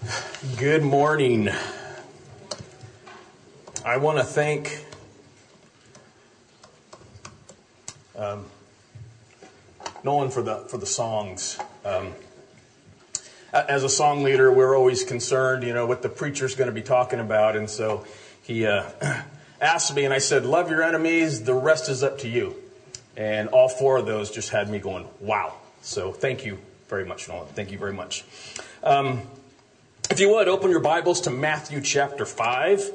Good morning. I want to thank Nolan for the songs. As a song leader, we're always concerned, what the preacher's going to be talking about, and so he asked me, and I said, "Love your enemies. The rest is up to you." And all four of those just had me going, "Wow!" So thank you very much, Nolan. Thank you very much. If you would, open your Bibles to Matthew chapter 5.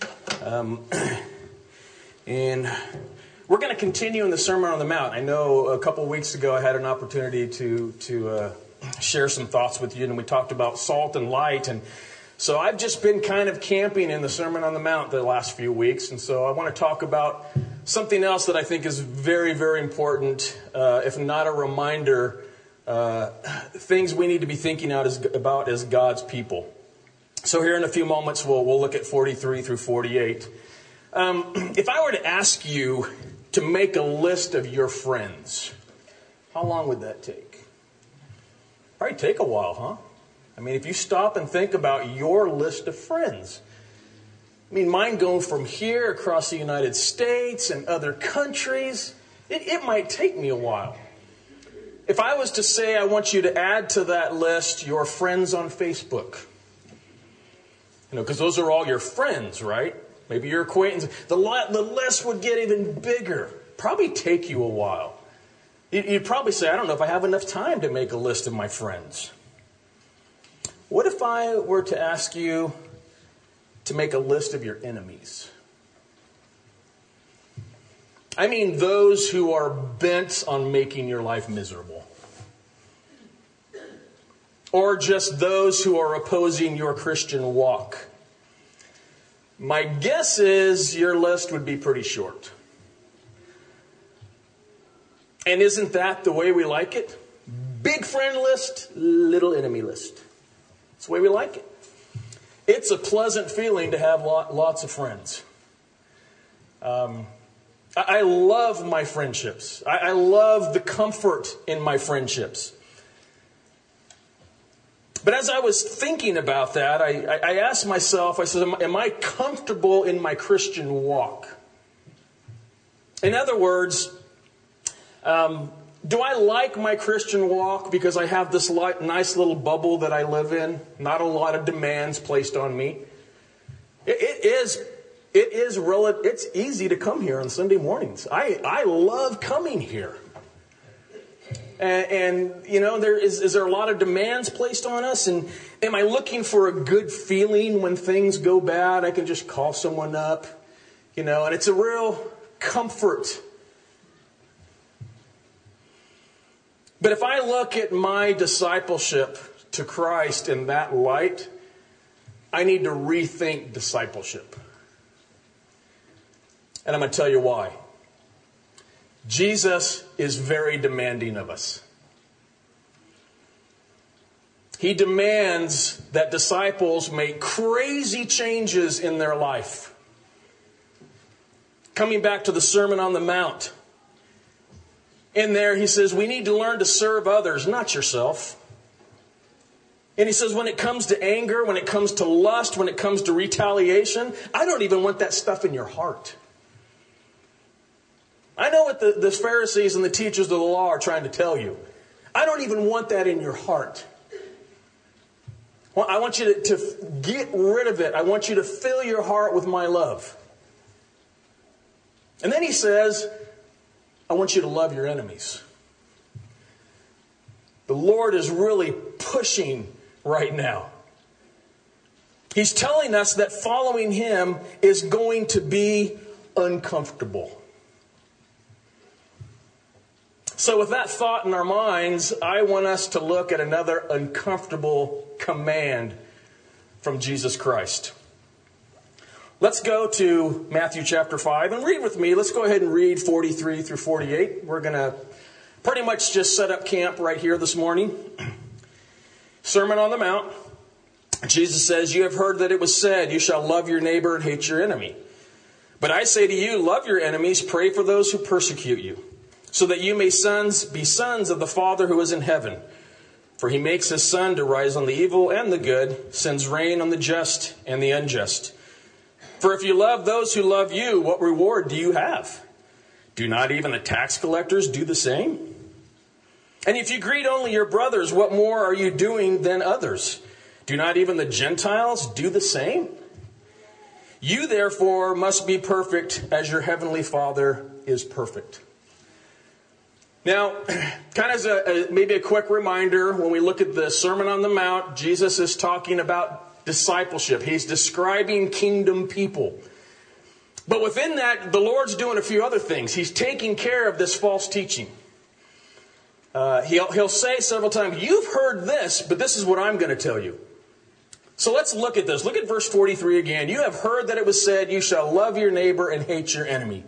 And we're going to continue in the Sermon on the Mount. I know a couple of weeks ago I had an opportunity to share some thoughts with you, and we talked about salt and light. And so I've just been kind of camping in the Sermon on the Mount the last few weeks. And so I want to talk about something else that I think is very, very important, if not a reminder, things we need to be thinking about as God's people. So here in a few moments, we'll look at 43 through 48. If I were to ask you to make a list of your friends, how long would that take? Probably take a while, huh? I mean, if you stop and think about your list of friends. I mean, mine go from here across the United States and other countries. It might take me a while. If I was to say I want you to add to that list your friends on Facebook, because those are all your friends, right? Maybe your acquaintances. The list would get even bigger. Probably take you a while. You'd probably say, I don't know if I have enough time to make a list of my friends. What if I were to ask you to make a list of your enemies? I mean those who are bent on making your life miserable. Or just those who are opposing your Christian walk. My guess is your list would be pretty short. And isn't that the way we like it? Big friend list, little enemy list. That's the way we like it. It's a pleasant feeling to have lots of friends. I love my friendships. I love the comfort in my friendships. But as I was thinking about that, I asked myself, I said, am I comfortable in my Christian walk? In other words, do I like my Christian walk because I have this nice little bubble that I live in? Not a lot of demands placed on me. It's easy to come here on Sunday mornings. I love coming here. And is there a lot of demands placed on us? And am I looking for a good feeling when things go bad? I can just call someone up, and it's a real comfort. But if I look at my discipleship to Christ in that light, I need to rethink discipleship. And I'm going to tell you why. Jesus is very demanding of us. He demands that disciples make crazy changes in their life. Coming back to the Sermon on the Mount, in there he says we need to learn to serve others, not yourself. And he says when it comes to anger, when it comes to lust, when it comes to retaliation, I don't even want that stuff in your heart. I know what the Pharisees and the teachers of the law are trying to tell you. I don't even want that in your heart. Well, I want you to get rid of it. I want you to fill your heart with my love. And then he says, I want you to love your enemies. The Lord is really pushing right now. He's telling us that following him is going to be uncomfortable. So with that thought in our minds, I want us to look at another uncomfortable command from Jesus Christ. Let's go to Matthew chapter 5 and read with me. Let's go ahead and read 43 through 48. We're going to pretty much just set up camp right here this morning. Sermon on the Mount. Jesus says, "You have heard that it was said, you shall love your neighbor and hate your enemy. But I say to you, love your enemies, pray for those who persecute you, so that you may be sons of the Father who is in heaven. For he makes his sun to rise on the evil and the good, sends rain on the just and the unjust. For if you love those who love you, what reward do you have? Do not even the tax collectors do the same? And if you greet only your brothers, what more are you doing than others? Do not even the Gentiles do the same? You therefore must be perfect as your heavenly Father is perfect. Now, kind of maybe a quick reminder, when we look at the Sermon on the Mount, Jesus is talking about discipleship. He's describing kingdom people. But within that, the Lord's doing a few other things. He's taking care of this false teaching. He'll say several times, you've heard this, but this is what I'm going to tell you. So let's look at this. Look at verse 43 again. You have heard that it was said, you shall love your neighbor and hate your enemy.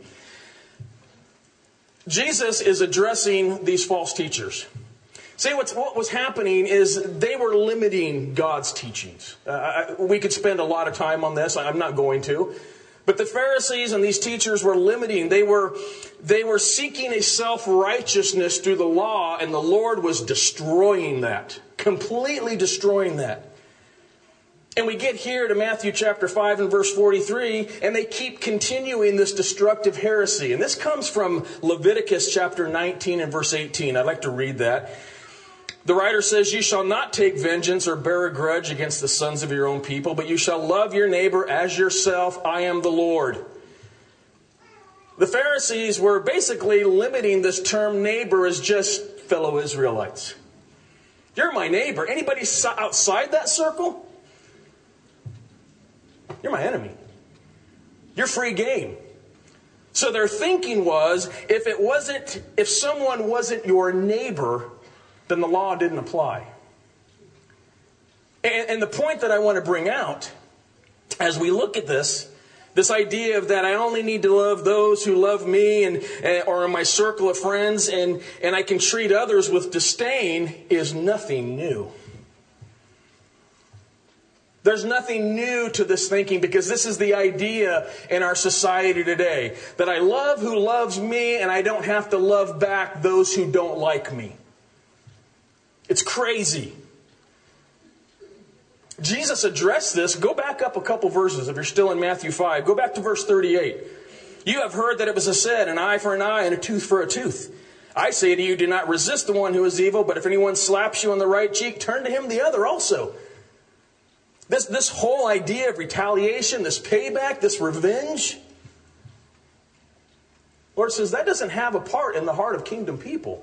Jesus is addressing these false teachers. See, what was happening is they were limiting God's teachings. We could spend a lot of time on this. I'm not going to. But the Pharisees and these teachers were limiting. They were seeking a self-righteousness through the law, and the Lord was destroying that. Completely destroying that. And we get here to Matthew chapter 5 and verse 43, and they keep continuing this destructive heresy. And this comes from Leviticus chapter 19 and verse 18. I'd like to read that. The writer says, you shall not take vengeance or bear a grudge against the sons of your own people, but you shall love your neighbor as yourself. I am the Lord. The Pharisees were basically limiting this term neighbor as just fellow Israelites. You're my neighbor. Anybody outside that circle? You're my enemy. You're free game. So their thinking was, if someone wasn't your neighbor, then the law didn't apply. And the point that I want to bring out, as we look at this idea of that I only need to love those who love me or in my circle of friends, and I can treat others with disdain, is nothing new. There's nothing new to this thinking, because this is the idea in our society today. That I love who loves me, and I don't have to love back those who don't like me. It's crazy. Jesus addressed this. Go back up a couple verses if you're still in Matthew 5. Go back to verse 38. You have heard that it was said, an eye for an eye and a tooth for a tooth. I say to you, do not resist the one who is evil, but if anyone slaps you on the right cheek, turn to him the other also. This whole idea of retaliation, this payback, this revenge, Lord says that doesn't have a part in the heart of kingdom people.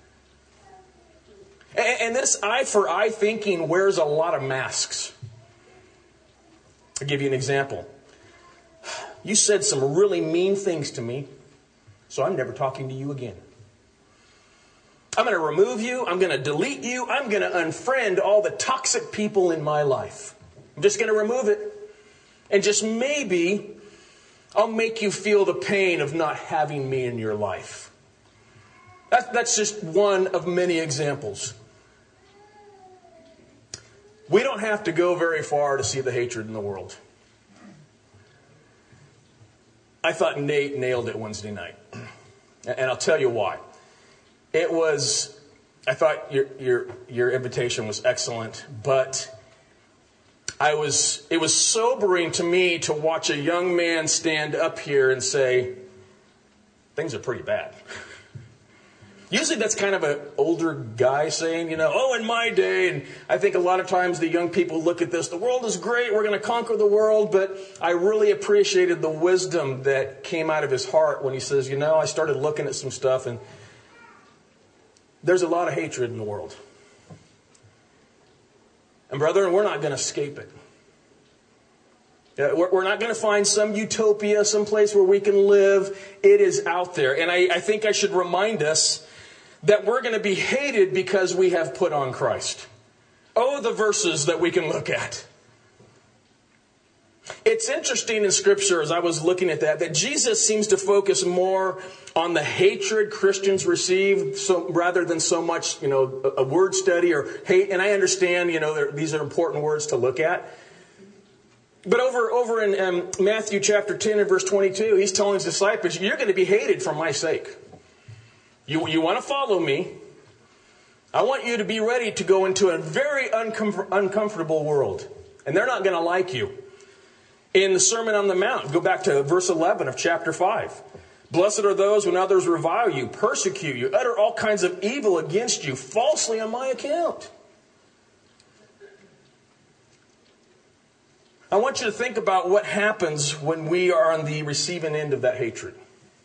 And this eye for eye thinking wears a lot of masks. I'll give you an example. You said some really mean things to me, so I'm never talking to you again. I'm going to remove you. I'm going to delete you. I'm going to unfriend all the toxic people in my life. I'm just going to remove it. And just maybe I'll make you feel the pain of not having me in your life. That's just one of many examples. We don't have to go very far to see the hatred in the world. I thought Nate nailed it Wednesday night. And I'll tell you why. I thought your invitation was excellent, but it was sobering to me to watch a young man stand up here and say, things are pretty bad. Usually that's kind of an older guy saying, in my day. And I think a lot of times the young people look at this, the world is great, we're going to conquer the world. But I really appreciated the wisdom that came out of his heart when he says, I started looking at some stuff and there's a lot of hatred in the world. And brethren, we're not going to escape it. We're not going to find some utopia, some place where we can live. It is out there. And I think I should remind us that we're going to be hated because we have put on Christ. Oh, the verses that we can look at. It's interesting in Scripture, as I was looking at that Jesus seems to focus more on the hatred Christians receive rather than so much, a word study or hate. And I understand, these are important words to look at. But over in Matthew chapter 10 and verse 22, he's telling his disciples, you're going to be hated for my sake. You want to follow me. I want you to be ready to go into a very uncomfortable world. And they're not going to like you. In the Sermon on the Mount, go back to verse 11 of chapter 5. Blessed are those when others revile you, persecute you, utter all kinds of evil against you, falsely on my account. I want you to think about what happens when we are on the receiving end of that hatred.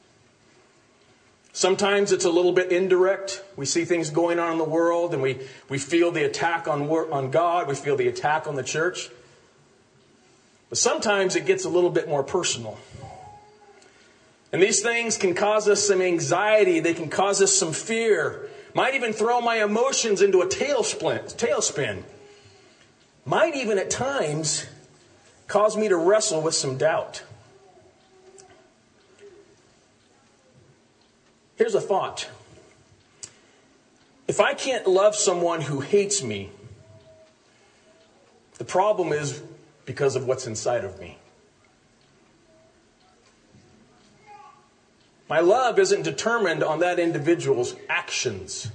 Sometimes it's a little bit indirect. We see things going on in the world and we feel the attack on God. We feel the attack on the church. But sometimes it gets a little bit more personal. And these things can cause us some anxiety. They can cause us some fear. Might even throw my emotions into a tailspin. Might even at times cause me to wrestle with some doubt. Here's a thought. If I can't love someone who hates me, the problem is because of what's inside of me. My love isn't determined on that individual's actions.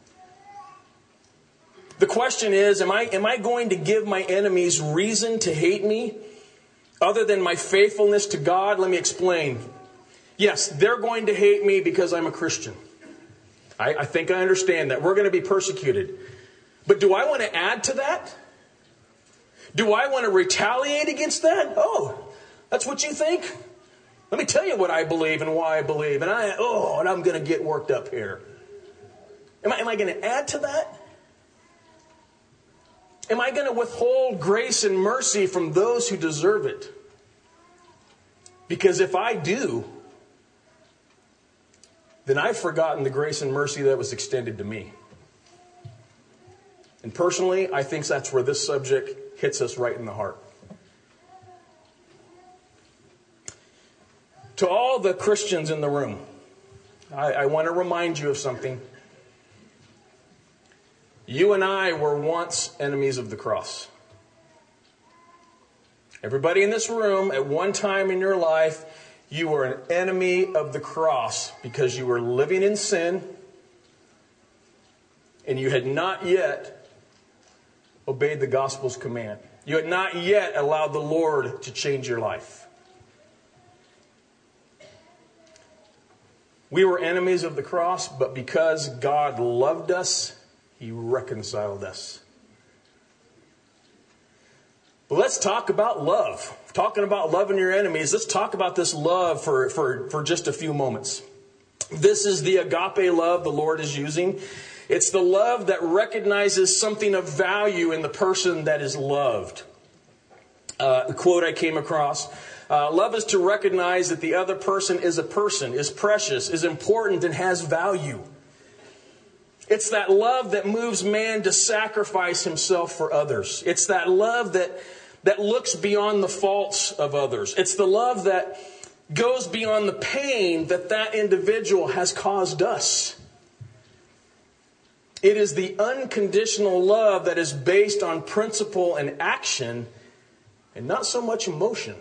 The question is, am I going to give my enemies reason to hate me other than my faithfulness to God? Let me explain. Yes, they're going to hate me because I'm a Christian. I think I understand that. We're going to be persecuted. But do I want to add to that? Do I want to retaliate against that? Oh, that's what you think? Let me tell you what I believe and why I believe. And I'm going to get worked up here. Am I going to add to that? Am I going to withhold grace and mercy from those who deserve it? Because if I do, then I've forgotten the grace and mercy that was extended to me. And personally, I think that's where this subject hits us right in the heart. To all the Christians in the room, I want to remind you of something. You and I were once enemies of the cross. Everybody in this room, at one time in your life, you were an enemy of the cross because you were living in sin and you had not yet obeyed the gospel's command. You had not yet allowed the Lord to change your life. We were enemies of the cross, but because God loved us, He reconciled us. But let's talk about love. Talking about loving your enemies, let's talk about this love for just a few moments. This is the agape love the Lord is using. It's the love that recognizes something of value in the person that is loved. The quote I came across, love is to recognize that the other person, is precious, is important, and has value. It's that love that moves man to sacrifice himself for others. It's that love that looks beyond the faults of others. It's the love that goes beyond the pain that individual has caused us. It is the unconditional love that is based on principle and action and not so much emotion.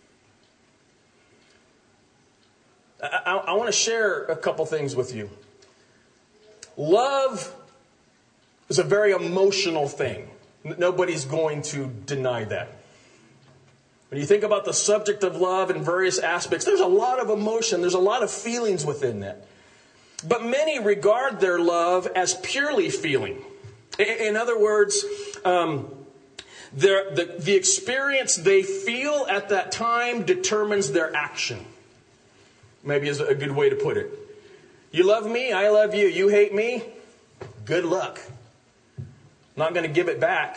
I want to share a couple things with you. Love is a very emotional thing. Nobody's going to deny that. When you think about the subject of love in various aspects, there's a lot of emotion. There's a lot of feelings within that. But many regard their love as purely feeling. In other words, the experience they feel at that time determines their action. Maybe is a good way to put it. You love me, I love you. You hate me, good luck. I'm not going to give it back.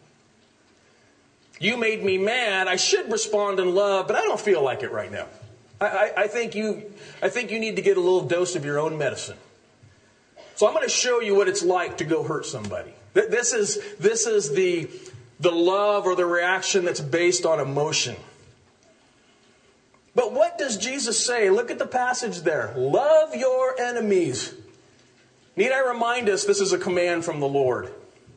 You made me mad. I should respond in love, but I don't feel like it right now. I think you need to get a little dose of your own medicine. So I'm going to show you what it's like to go hurt somebody. This is the love or the reaction that's based on emotion. But what does Jesus say? Look at the passage there. Love your enemies. Need I remind us this is a command from the Lord?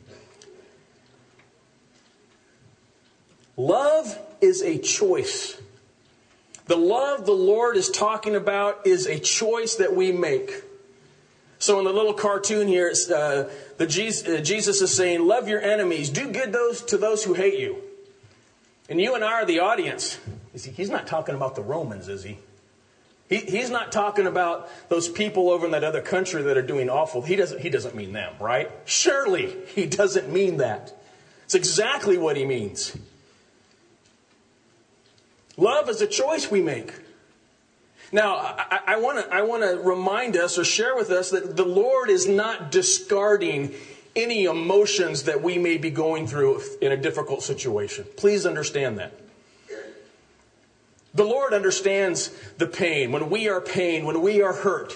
Love is a choice. The love the Lord is talking about is a choice that we make. So in the little cartoon here, it's, Jesus is saying, love your enemies. Do good to those who hate you. And you and I are the audience. He's not talking about the Romans, is he? He's not talking about those people over in that other country that are doing awful. He doesn't mean them, right? Surely he doesn't mean that. It's exactly what he means. Love is a choice we make. Now, I want to remind us or share with us that the Lord is not discarding any emotions that we may be going through in a difficult situation. Please understand that. The Lord understands the pain. When we are hurt.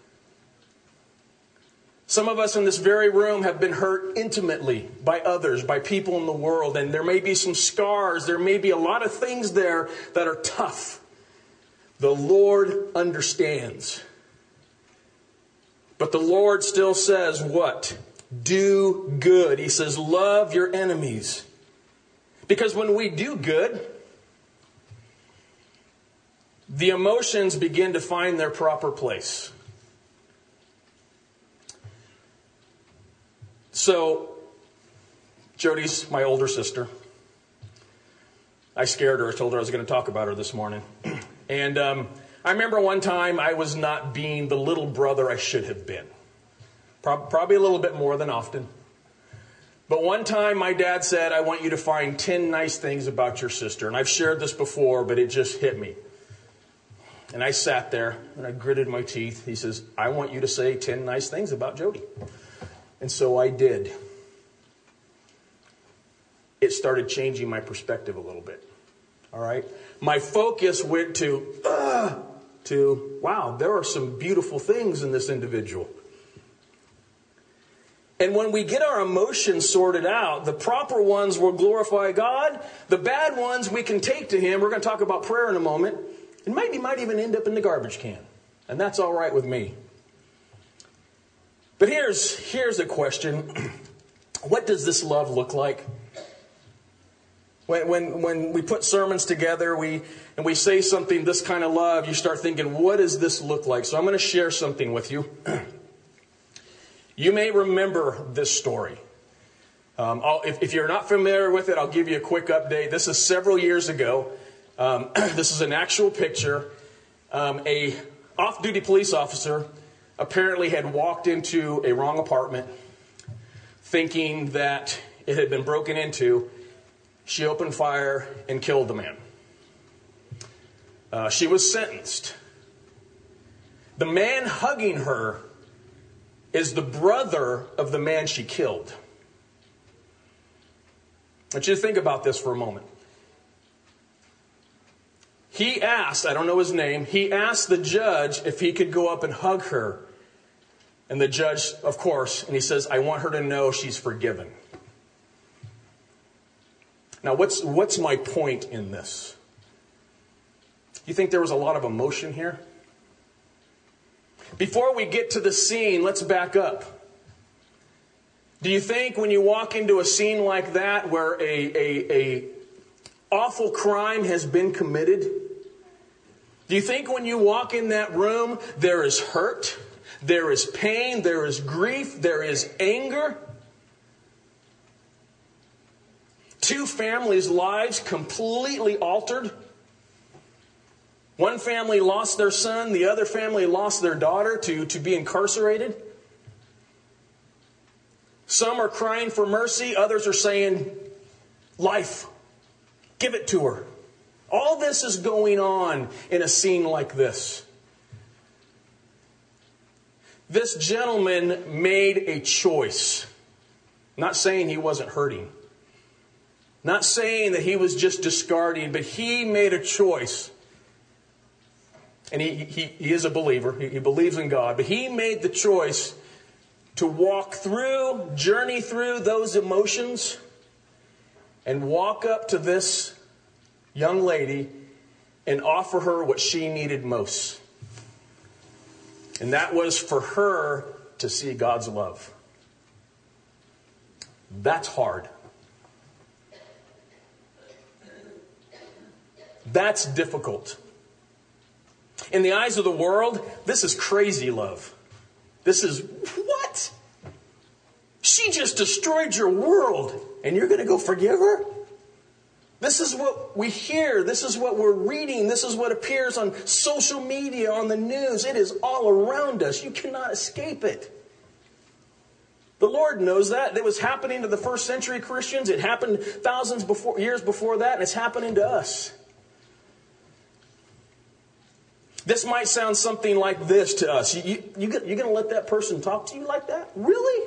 Some of us in this very room have been hurt intimately by others, by people in the world. And there may be some scars. There may be a lot of things there that are tough. The Lord understands. But the Lord still says what? Do good. He says, love your enemies. Because when we do good, the emotions begin to find their proper place. So, Jody's my older sister. I scared her. I told her I was going to talk about her this morning. And I remember one time I was not being the little brother I should have been. Probably a little bit more than often. But one time my dad said, I want you to find 10 nice things about your sister. And I've shared this before, but it just hit me. And I sat there and I gritted my teeth. He says, I want you to say 10 nice things about Jody. And so I did. It started changing my perspective a little bit. All right. My focus went to, wow, there are some beautiful things in this individual. And when we get our emotions sorted out, the proper ones will glorify God. The bad ones we can take to Him. We're going to talk about prayer in a moment. And might even end up in the garbage can. And that's all right with me. But here's a question. What does this love look like? When we put sermons together, we say something, this kind of love, you start thinking, what does this look like? So I'm going to share something with you. You may remember this story. If you're not familiar with it, I'll give you a quick update. This is several years ago. This is an actual picture. A off-duty police officer apparently had walked into a wrong apartment thinking that it had been broken into. She opened fire and killed the man. She was sentenced. The man hugging her is the brother of the man she killed. I want you to think about this for a moment. He asked, I don't know his name, he asked the judge if he could go up and hug her. And the judge, of course, and he says, I want her to know she's forgiven. Now, what's my point in this? You think there was a lot of emotion here? Before we get to the scene, let's back up. Do you think when you walk into a scene like that where a awful crime has been committed, do you think when you walk in that room there is hurt, there is pain, there is grief, there is anger? Two families' lives completely altered. One family lost their son, the other family lost their daughter to be incarcerated. Some are crying for mercy, others are saying, life, give it to her. All this is going on in a scene like this. This gentleman made a choice. Not saying he wasn't hurting. Not saying that he was just discarding, but he made a choice. And he is a believer. He believes in God. But he made the choice to walk through, journey through those emotions and walk up to this young lady and offer her what she needed most. And that was for her to see God's love. That's hard. That's difficult. In the eyes of the world, this is crazy love. This is, what? She just destroyed your world, and you're going to go forgive her? This is what we hear. This is what we're reading. This is what appears on social media, on the news. It is all around us. You cannot escape it. The Lord knows that. It was happening to the first century Christians. It happened years before that, and it's happening to us. This might sound something like this to us. You're going to let that person talk to you like that? Really?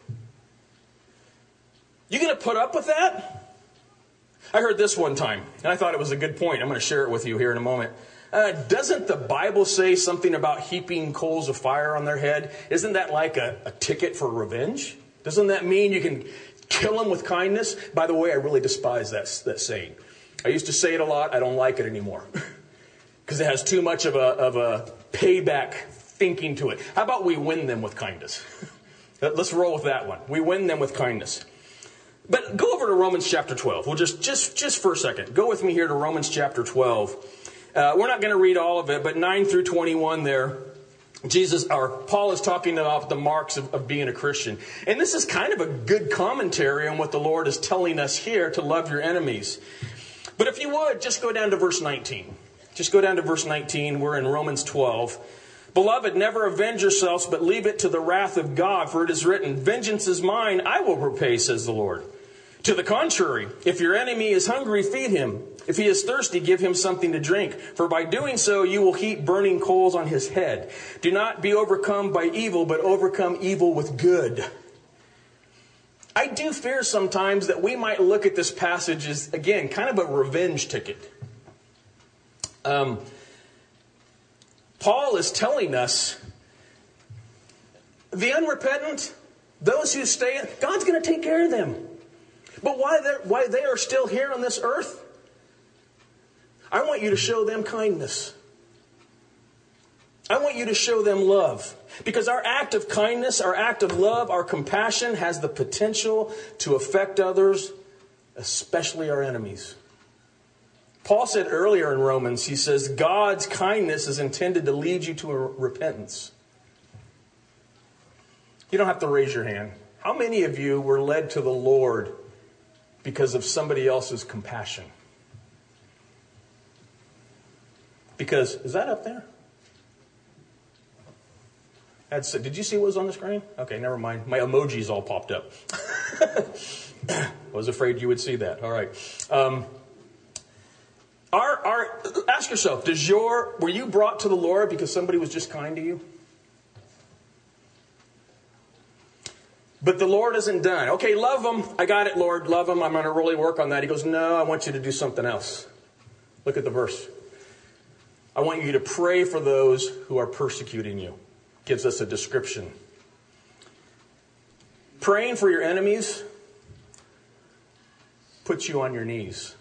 You're going to put up with that? I heard this one time, and I thought it was a good point. I'm going to share it with you here in a moment. Doesn't the Bible say something about heaping coals of fire on their head? Isn't that like a ticket for revenge? Doesn't that mean you can kill them with kindness? By the way, I really despise that saying. I used to say it a lot. I don't like it anymore because it has too much of a payback thinking to it. How about we win them with kindness? Let's roll with that one. We win them with kindness. But go over to Romans chapter 12. We'll just for a second. Go with me here to Romans chapter 12. We're not going to read all of it, but 9 through 21 there, Paul is talking about the marks of being a Christian. And this is kind of a good commentary on what the Lord is telling us here, to love your enemies. But if you would, just go down to verse 19. Just go down to verse 19. We're in Romans 12. Beloved, never avenge yourselves, but leave it to the wrath of God, for it is written, vengeance is mine, I will repay, says the Lord. To the contrary, if your enemy is hungry, feed him. If he is thirsty, give him something to drink. For by doing so, you will heap burning coals on his head. Do not be overcome by evil, but overcome evil with good. I do fear sometimes that we might look at this passage as, again, kind of a revenge ticket. Paul is telling us the unrepentant, those who stay, God's going to take care of them. But why they are still here on this earth, I want you to show them kindness. I want you to show them love. Because our act of kindness, our act of love, our compassion has the potential to affect others, especially our enemies. Paul said earlier in Romans, he says, God's kindness is intended to lead you to a repentance. You don't have to raise your hand. How many of you were led to the Lord because of somebody else's compassion? Because, is that up there? Did you see what was on the screen? Okay, never mind. My emojis all popped up. I was afraid you would see that. All right. Ask yourself, were you brought to the Lord because somebody was just kind to you? But the Lord isn't done. Okay, love them. I got it, Lord. Love them. I'm going to really work on that. He goes, no, I want you to do something else. Look at the verse. I want you to pray for those who are persecuting you. Gives us a description. Praying for your enemies puts you on your knees.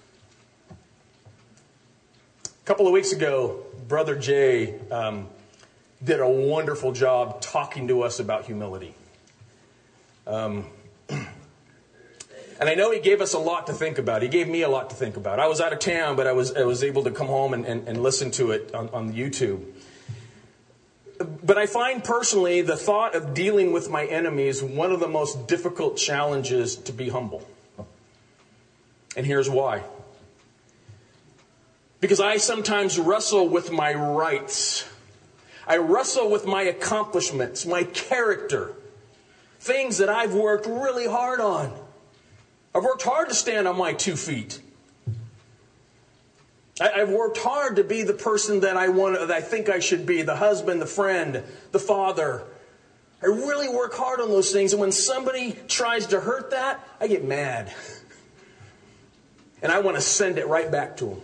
A couple of weeks ago, Brother Jay did a wonderful job talking to us about humility. And I know he gave us a lot to think about. He gave me a lot to think about. I was out of town, but I was able to come home and listen to it on YouTube. But I find personally the thought of dealing with my enemies one of the most difficult challenges to be humble. And here's why. Because I sometimes wrestle with my rights. I wrestle with my accomplishments, my character. Things that I've worked really hard on. I've worked hard to stand on my 2 feet. I've worked hard to be the person that I think I should be. The husband, the friend, the father. I really work hard on those things. And when somebody tries to hurt that, I get mad. And I want to send it right back to them.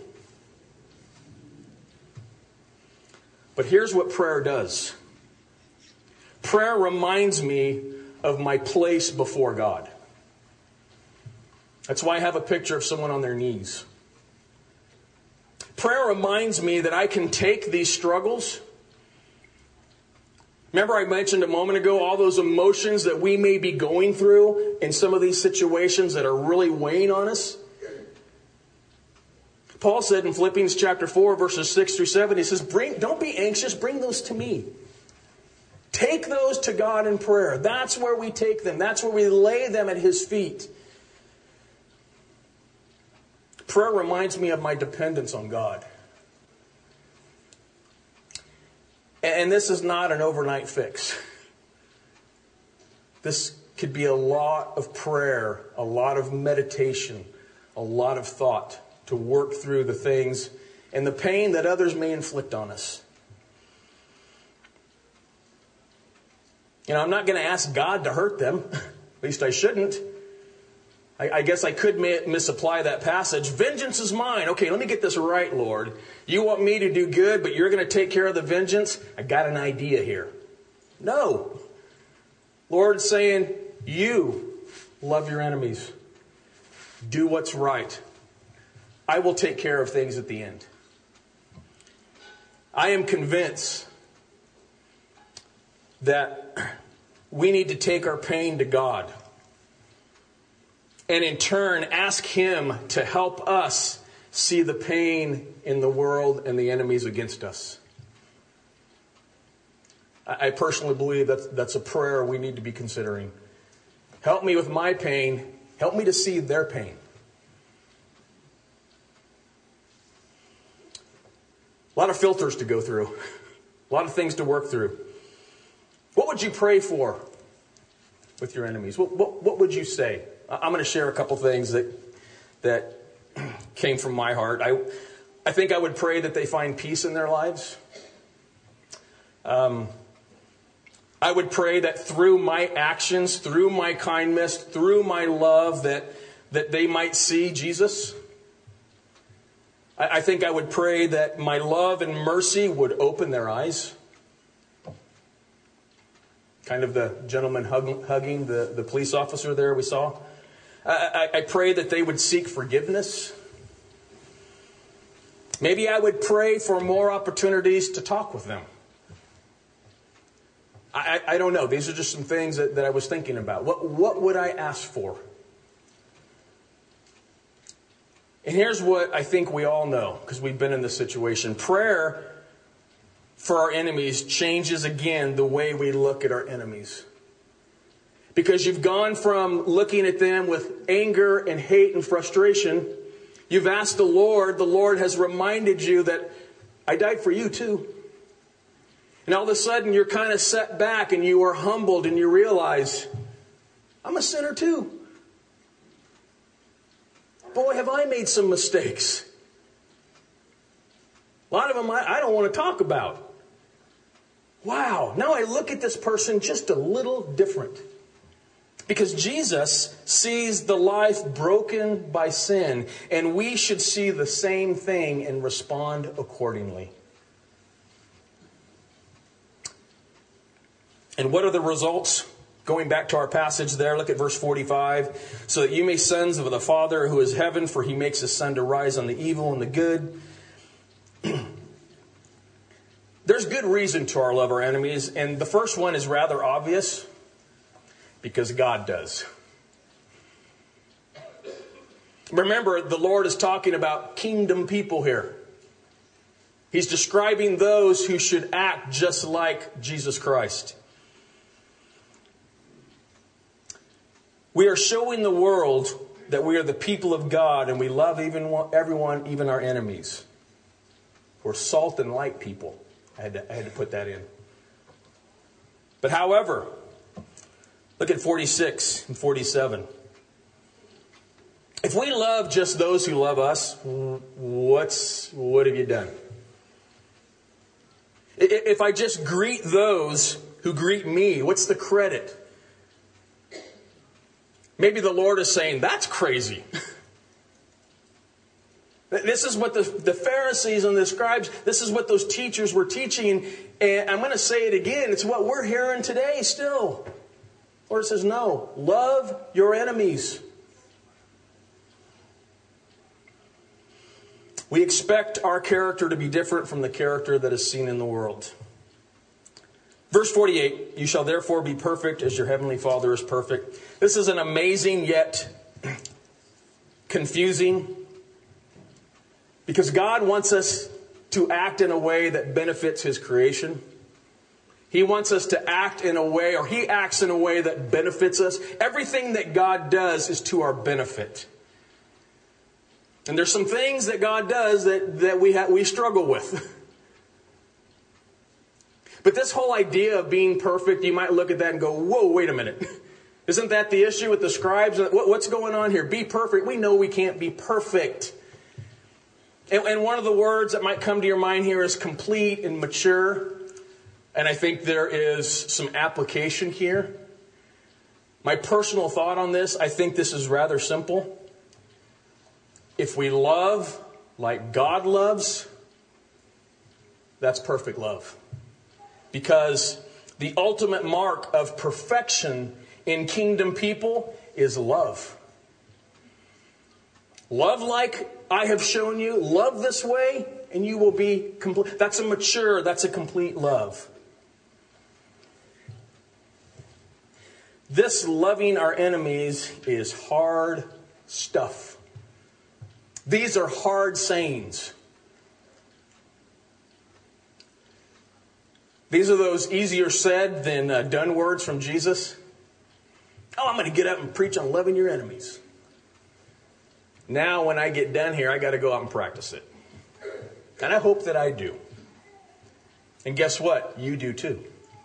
But here's what prayer does. Prayer reminds me of my place before God. That's why I have a picture of someone on their knees. Prayer reminds me that I can take these struggles. Remember I mentioned a moment ago all those emotions that we may be going through in some of these situations that are really weighing on us. Paul said in Philippians chapter 4, verses 6 through 7, he says, don't be anxious, bring those to me. Take those to God in prayer. That's where we take them. That's where we lay them at His feet. Prayer reminds me of my dependence on God. And this is not an overnight fix. This could be a lot of prayer, a lot of meditation, a lot of thought to work through the things and the pain that others may inflict on us. I'm not going to ask God to hurt them. At least I shouldn't. I guess I could misapply that passage. Vengeance is mine. Okay, let me get this right, Lord. You want me to do good, but you're going to take care of the vengeance? I got an idea here. No. Lord's saying, you love your enemies. Do what's right. I will take care of things at the end. I am convinced that we need to take our pain to God. And in turn, ask Him to help us see the pain in the world and the enemies against us. I personally believe that's a prayer we need to be considering. Help me with my pain. Help me to see their pain. A lot of filters to go through. A lot of things to work through. What would you pray for with your enemies? What would you say? I'm going to share a couple things that came from my heart. I think I would pray that they find peace in their lives. I would pray that through my actions, through my kindness, through my love, that they might see Jesus. I think I would pray that my love and mercy would open their eyes. Kind of the gentleman hugging the police officer there we saw. I pray that they would seek forgiveness. Maybe I would pray for more opportunities to talk with them. I don't know. These are just some things that I was thinking about. What would I ask for? And here's what I think we all know, because we've been in this situation. Prayer for our enemies changes again the way we look at our enemies. Because you've gone from looking at them with anger and hate and frustration. You've asked the Lord has reminded you that I died for you too. And all of a sudden you're kind of set back and you are humbled and you realize, I'm a sinner too. Boy, have I made some mistakes. A lot of them I don't want to talk about. Wow, now I look at this person just a little different. Because Jesus sees the life broken by sin, and we should see the same thing and respond accordingly. And what are the results? Going back to our passage there, look at verse 45. So that you may sons of the Father who is heaven, for He makes His sun to rise on the evil and the good. There's good reason to our love our enemies, and the first one is rather obvious. Because God does. Remember, the Lord is talking about kingdom people here. He's describing those who should act just like Jesus Christ. We are showing the world that we are the people of God and we love everyone, even our enemies. We're salt and light people. I had to put that in. But however, look at 46 and 47. If we love just those who love us, what have you done? If I just greet those who greet me, what's the credit? Maybe the Lord is saying, that's crazy. This is what the Pharisees and the scribes, this is what those teachers were teaching. And I'm going to say it again. It's what we're hearing today still. The Lord says, no, love your enemies. We expect our character to be different from the character that is seen in the world. Verse 48, you shall therefore be perfect as your heavenly Father is perfect. This is an amazing yet confusing, because God wants us to act in a way that benefits His creation. He wants us to act in a way, or He acts in a way that benefits us. Everything that God does is to our benefit. And there's some things that God does that we struggle with. But this whole idea of being perfect, you might look at that and go, whoa, wait a minute. Isn't that the issue with the scribes? What's going on here? Be perfect. We know we can't be perfect. And one of the words that might come to your mind here is complete and mature. And I think there is some application here. My personal thought on this, I think this is rather simple. If we love like God loves, that's perfect love. Because the ultimate mark of perfection in kingdom people is love. Love like I have shown you. Love this way, and you will be complete. That's a complete love. This loving our enemies is hard stuff. These are hard sayings. These are those easier said than done words from Jesus. Oh, I'm going to get up and preach on loving your enemies. Now, when I get done here, I got to go out and practice it. And I hope that I do. And guess what? You do too.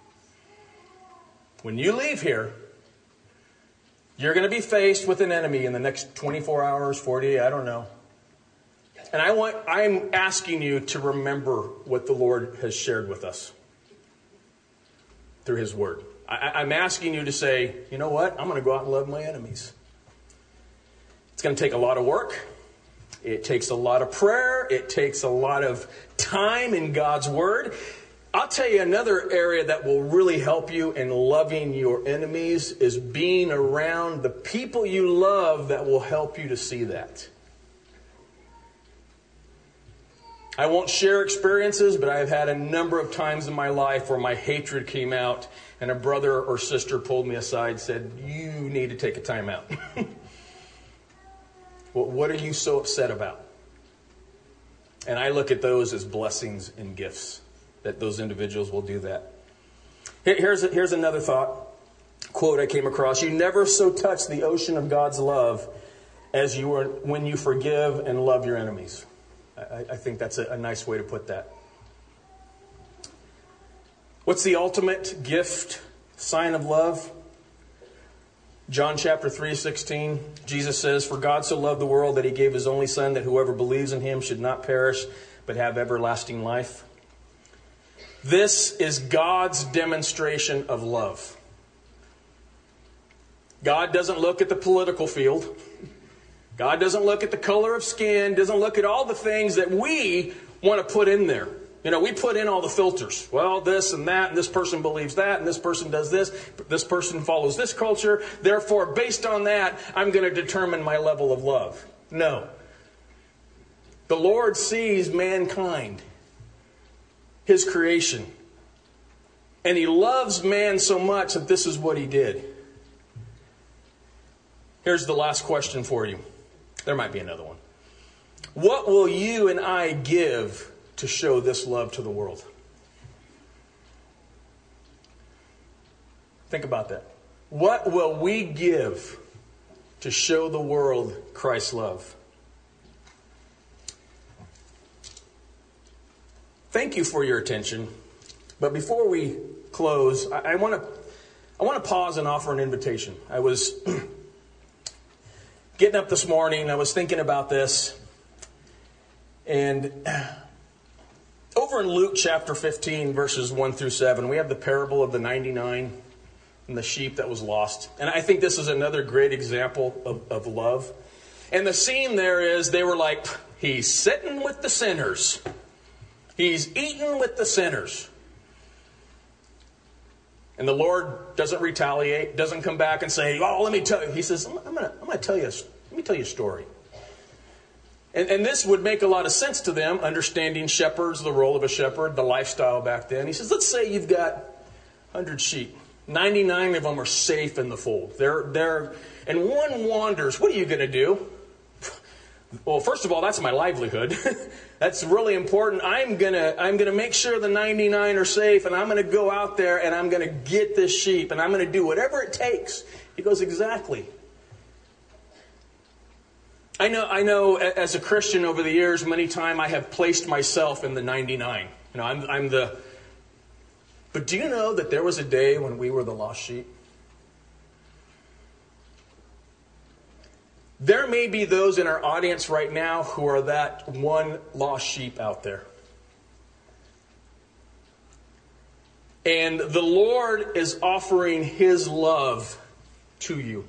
When you leave here, you're going to be faced with an enemy in the next 24 hours, 48, I don't know. And I'm asking you to remember what the Lord has shared with us through His Word. I'm asking you to say, you know what? I'm going to go out and love my enemies. It's going to take a lot of work. It takes a lot of prayer. It takes a lot of time in God's Word. I'll tell you another area that will really help you in loving your enemies is being around the people you love that will help you to see that. I won't share experiences, but I've had a number of times in my life where my hatred came out and a brother or sister pulled me aside and said, you need to take a time out. Well, what are you so upset about? And I look at those as blessings and gifts, that those individuals will do that. Here's another quote I came across. You never so touch the ocean of God's love as you are when you forgive and love your enemies. I think that's a nice way to put that. What's the ultimate gift, sign of love? John chapter 3:16, Jesus says, for God so loved the world that He gave His only Son, that whoever believes in Him should not perish, but have everlasting life. This is God's demonstration of love. God doesn't look at the political field. God doesn't look at the color of skin, doesn't look at all the things that we want to put in there. You know, we put in all the filters. Well, this and that, and this person believes that, and this person does this person follows this culture. Therefore, based on that, I'm going to determine my level of love. No. The Lord sees mankind, His creation. And He loves man so much that this is what He did. Here's the last question for you. There might be another one. What will you and I give to show this love to the world? Think about that. What will we give to show the world Christ's love? Thank you for your attention. But before we close, I want to pause and offer an invitation. I was getting up this morning, I was thinking about this. And over in Luke chapter 15, verses 1 through 7, we have the parable of the 99 and the sheep that was lost. And I think this is another great example of love. And the scene there is, they were like, He's sitting with the sinners. He's eating with the sinners. And the Lord doesn't retaliate, doesn't come back and say, oh, let me tell you. He says, I'm going to tell you, let me tell you a story. And this would make a lot of sense to them, understanding shepherds, the role of a shepherd, the lifestyle back then. He says, let's say you've got 100 sheep. 99 of them are safe in the fold. And one wanders. What are you going to do? Well, first of all, that's my livelihood. That's really important. I'm gonna make sure the 99 are safe, and I'm gonna go out there and I'm gonna get this sheep, and I'm gonna do whatever it takes. He goes, exactly. I know. As a Christian over the years, many times I have placed myself in the 99. I'm the. But do you know that there was a day when we were the lost sheep? There may be those in our audience right now who are that one lost sheep out there. And the Lord is offering His love to you.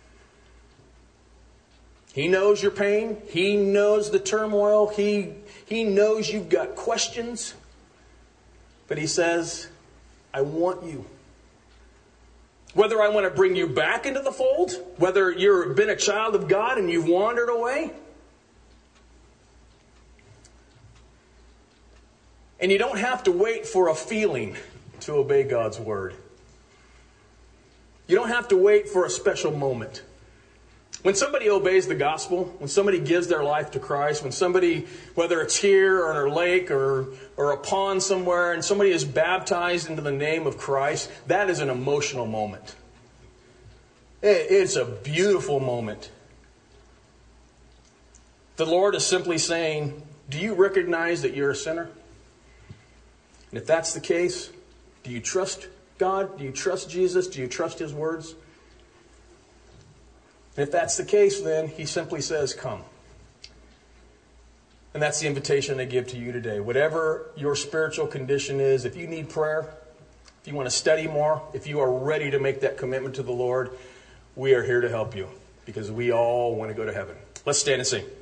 He knows your pain. He knows the turmoil. He knows you've got questions. But He says, I want you. Whether I want to bring you back into the fold, whether you've been a child of God and you've wandered away. And you don't have to wait for a feeling to obey God's word. You don't have to wait for a special moment. When somebody obeys the gospel, when somebody gives their life to Christ, when somebody, whether it's here or in a lake or a pond somewhere, and somebody is baptized into the name of Christ, that is an emotional moment. It's a beautiful moment. The Lord is simply saying, do you recognize that you're a sinner? And if that's the case, do you trust God? Do you trust Jesus? Do you trust His words? And if that's the case, then He simply says, come. And that's the invitation I give to you today. Whatever your spiritual condition is, if you need prayer, if you want to study more, if you are ready to make that commitment to the Lord, we are here to help you because we all want to go to heaven. Let's stand and sing.